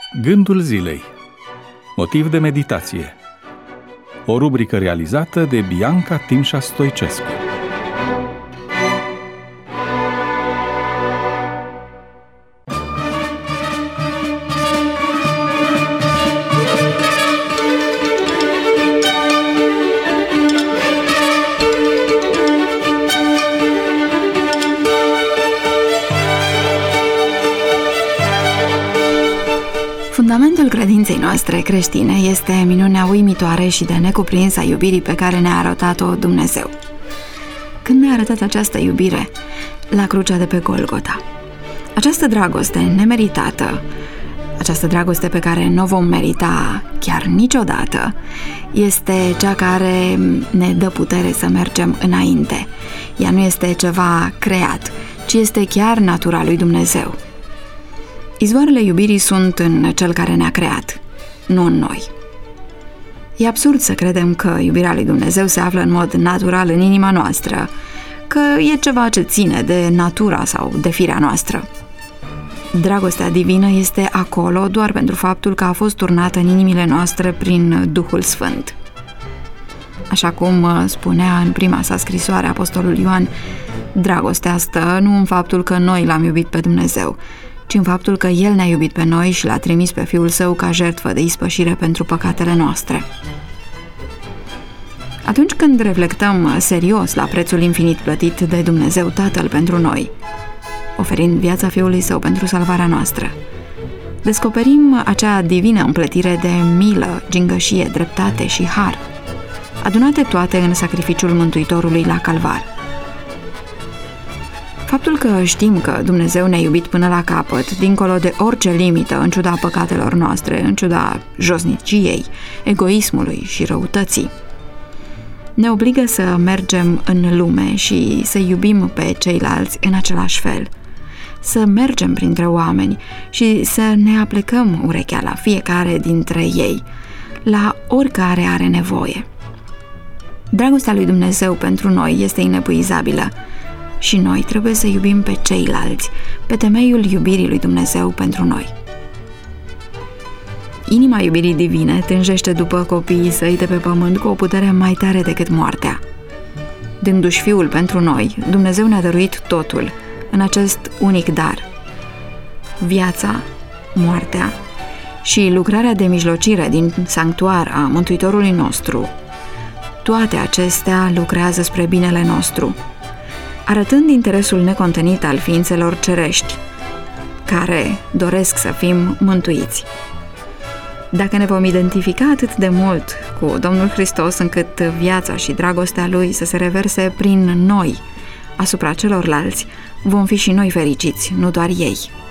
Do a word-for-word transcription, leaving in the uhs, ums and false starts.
Gândul zilei. Motiv de meditație. O rubrică realizată de Bianca Timșa Stoicescu. Fundamentul credinței noastre creștine este minunea uimitoare și de necuprins a iubirii pe care ne-a arătat-o Dumnezeu. Când ne-a arătat această iubire la crucea de pe Golgota, această dragoste nemeritată, această dragoste pe care nu o vom merita chiar niciodată, este cea care ne dă putere să mergem înainte. Ea nu este ceva creat, ci este chiar natura lui Dumnezeu. Izvoarele iubirii sunt în Cel care ne-a creat, nu în noi. E absurd să credem că iubirea lui Dumnezeu se află în mod natural în inima noastră, că e ceva ce ține de natura sau de firea noastră. Dragostea divină este acolo doar pentru faptul că a fost turnată în inimile noastre prin Duhul Sfânt. Așa cum spunea în prima sa scrisoare apostolul Ioan, dragostea stă nu în faptul că noi l-am iubit pe Dumnezeu, ci în faptul că El ne-a iubit pe noi și l-a trimis pe Fiul Său ca jertfă de ispășire pentru păcatele noastre. Atunci când reflectăm serios la prețul infinit plătit de Dumnezeu Tatăl pentru noi, oferind viața Fiului Său pentru salvarea noastră, descoperim acea divină împletire de milă, gingășie, dreptate și har, adunate toate în sacrificiul Mântuitorului la Calvar. Faptul că știm că Dumnezeu ne-a iubit până la capăt, dincolo de orice limită, în ciuda păcatelor noastre, în ciuda josniciei, egoismului și răutății, ne obligă să mergem în lume și să iubim pe ceilalți în același fel, să mergem printre oameni și să ne aplecăm urechea la fiecare dintre ei, la oricare are nevoie. Dragostea lui Dumnezeu pentru noi este inepuizabilă, și noi trebuie să iubim pe ceilalți, pe temeiul iubirii lui Dumnezeu pentru noi. Inima iubirii divine tânjește după copiii săi de pe pământ cu o putere mai tare decât moartea. Dându-și Fiul pentru noi, Dumnezeu ne-a dăruit totul în acest unic dar. Viața, moartea și lucrarea de mijlocire din sanctuar a Mântuitorului nostru. Toate acestea lucrează spre binele nostru, arătând interesul necontenit al ființelor cerești, care doresc să fim mântuiți. Dacă ne vom identifica atât de mult cu Domnul Hristos încât viața și dragostea Lui să se reverse prin noi asupra celorlalți, vom fi și noi fericiți, nu doar ei.